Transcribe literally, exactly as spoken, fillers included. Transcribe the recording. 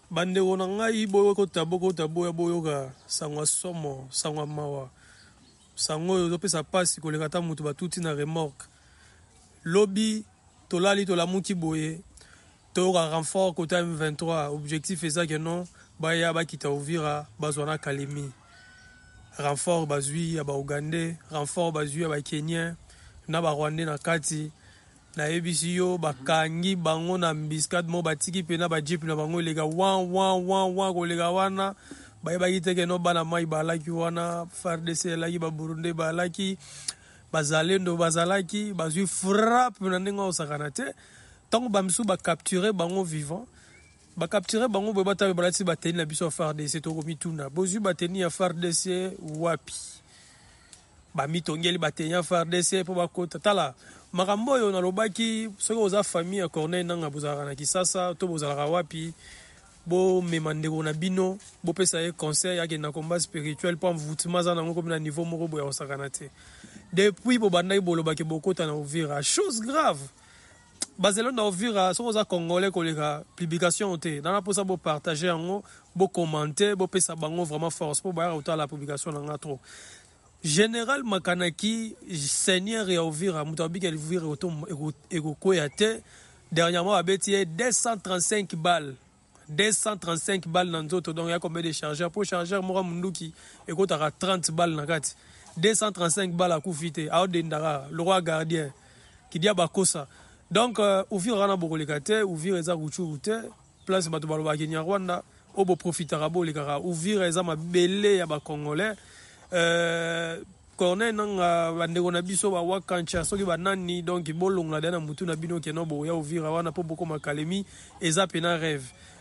bande wona ngai boyo ko tabo ko tabo ya boyo ka sangwa somo sangwa mawa sango yo pesa pasi ko lekata mutu batuti na remorque lobby tolali tolamuki boye to renfort côté M vingt-trois objectif est ça que non baya ba kita Uvira bazwana Kalemi renfort bazui ya ba Ougandais renfort bazui ya ba Kenyien na ba Rwandais na kati na ebisi yo bakangi bango na mbiskat mo batiki pe na ba jeep na bango lega wan wan wan wan ko lega wana ba ba kiteke no bana mai balaki wana F A R D C laki ba Burundi balaki bazalendo bazalaki bazui frappe na ndenge osakana te tant bamsu ba capturer bango vivant ba capturer bango bo bata balati ba teni na biso F A R D C to komituna bozu ba teni ya F A R D C wapi ba mitongeli ba teni ya F A R D C po ba kota tala makambo yo na lobaki soko oza famille ya Corneille nanga bozala na Kisasa to bozala wapi bo memandeko na bino bo pesa ye conseil yake na combat spirituel pour envoûtement za nango comme na niveau moko boya osakana te depuis bo bandai bolobaki bokota na Uvira chose grave bazelo na Uvira soko za congolais koleka publication te na posa bo partager yango bo commenter bo pesa bango vraiment force pour ba autant la publication na trop général Makanaki seigneur ya Uvira mutabiki ya Uvira otom eko ya te dernièrement abeti deux cent trente-cinq balles deux cent trente-cinq balles dans nzoto donc il y a combien de chargeurs pour chargeur mora munduki ekotaka trente balles na kati deux cent trente-cinq balles à kufite a odendara le roi gardien qui dia bakosa donc uh, Uvira na bokoleka te Uvira eza ruchuru te place bato baloba Kenya Rwanda obo profitera bo lekaka Uvira eza mabele ya ba congolais euh Corneille nanga bandeko na biso ba wakancha soki banani donc bolonga na mutu na bino keno bo ya Uvira wana po boko makalemi eza pena rêve